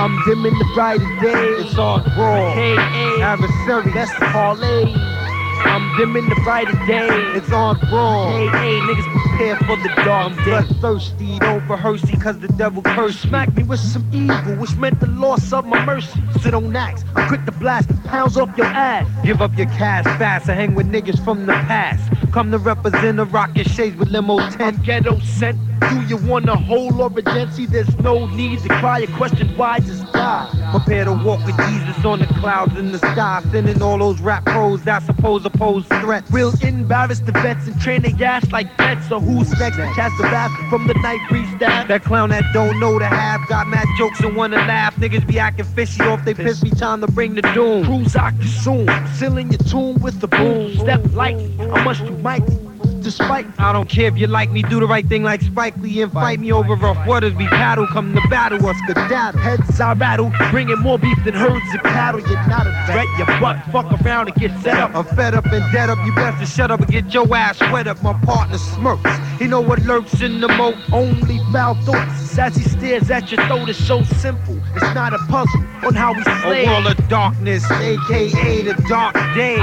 I'm dimming the brighter day. It's all raw. K.A. Adversary. That's the parlay. I'm dimming the brighter day. It's on brawl. Hey, niggas prepare for the dark day. Bloodthirsty, don't rehearse it, cause the devil cursed me. Smack me with some evil, which meant the loss of my mercy. Sit on axe, I'm quick to blast pounds off your ass. Give up your cash fast, I hang with niggas from the past. Come to represent a rocket shades with limo 10. I'm ghetto sent. Do you want a whole or a density? There's no need to cry or question why, just die. Prepare to walk with Jesus on the clouds in the sky. Sending all those rap pros that suppose oppose threats. We'll embarrass the vets and train their ass like pets. So who's next to cast the wrath from the night breeze staff? That clown that don't know the half got mad jokes and wanna laugh. Niggas be acting fishy off they piss me, time to bring the doom. Cruise I consume, sealing your tomb with the boom. Step lightly, I must do mighty. Despite I don't care if you like me, do the right thing like Spike Lee and fight me over rough waters. We paddle, come to battle us skedaddle. Heads I rattle, bringing more beef than herds of cattle. You're not a threat, you butt fuck around and get set up. I'm fed up and dead up, you best to shut up and get your ass wet up. My partner smirks, he know what lurks in the moat. Only foul thoughts as he stares at your throat is so simple. It's not a puzzle on how we slay. A world of darkness, aka the dark day.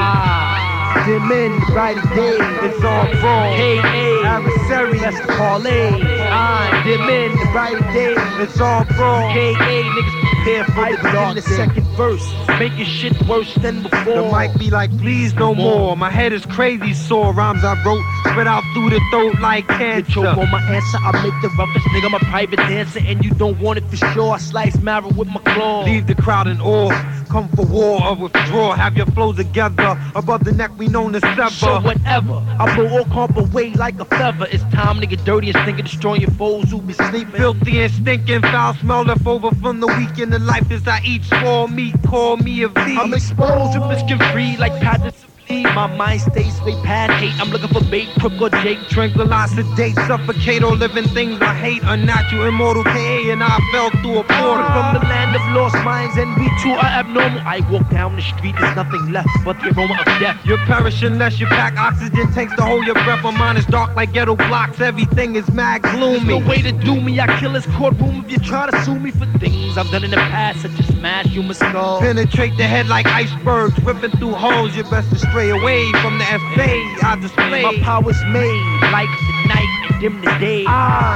Dim in the brighter day. It's all wrong. K.A. Adversary. That's the parlay. Dim in the brighter day. It's all wrong. K.A. Niggas prepare for the dark. In the second verse, making shit worse than before. The mic be like, please no more. My head is crazy sore. Rhymes I wrote spread out through the throat like cancer. You choke on my answer, I make the roughest nigga. I'm a private dancer, and you don't want it for sure. I slice marrow with my claw. Leave the crowd in awe. Come for war or withdraw. Have your flows together. Above the neck we known to sever. So whatever, I blow all comp away like a feather. It's time to get dirty and thinking destroying your foes who be sleeping. Filthy and stinking, foul smell left over from the weekend. The life is I eat small meat, call me a V. I'm exposed with skin free like Patterson. My mind stays way past hate. I'm looking for bait, crook or Jake. Tranquilize, sedate, suffocate all living things I hate. Unnatural, immortal, K.A. and I fell through a portal. From the land of lost minds and we too are abnormal. I walk down the street, there's nothing left but the aroma of death. You're perishing unless you pack oxygen tanks to hold your breath. My mind is dark like ghetto blocks, everything is mad gloomy. There's no way to do me, I kill this courtroom if you try to sue me for things I've done in the past, such as smash human skulls. Penetrate the head like icebergs, ripping through holes. You're best to stray away from the FA. I display my powers made like the night and dim the day.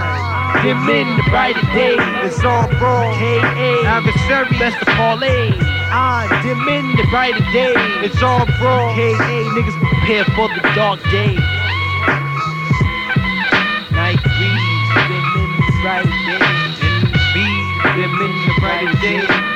I dim in the brighter day. It's all wrong. K.A. Adversary. That's the parlay. I dim in the brighter day. It's all wrong. K.A. Niggas prepare for the dark day. Night breeze, dim in the brighter day. In the beat, dim in the brighter day.